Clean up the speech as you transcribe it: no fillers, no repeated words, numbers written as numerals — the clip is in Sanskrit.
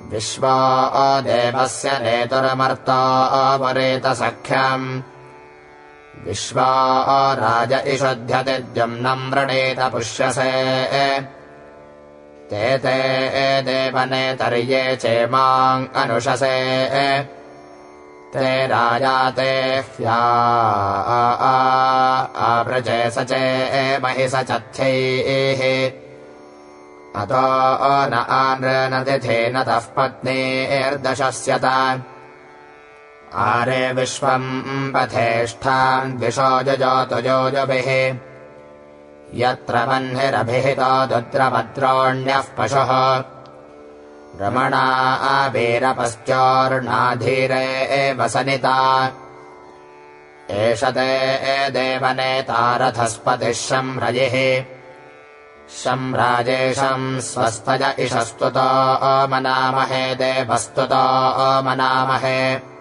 विश्वा देवस्य नेतुर्मर्ता पुरेतसख्यम् विश्वा राज इषुध्यतिद्युम्नम् वृणीत पुष्यसे ते देवनेतर्ये चेमाम् अनुशसे ते राजा ते ह्या आवृजे सचे महि सचथ्यैः अतो न आनृनतिथेन तः पत्नीर्दशस्यत आरे विश्वम् पथेष्ठान् द्विषो जजोतु योजभिः यत्र वह्निरभिहितो दुद्रभद्रोण्यः पशुः रमणा वीरपश्चोर्णाधीरे वसनिता एष ते देवनेतारथस्पतिः शम्रजिः शम्राजेशम् स्वस्तज इषस्तुतो मनामहे देवस्तुतो मनामहे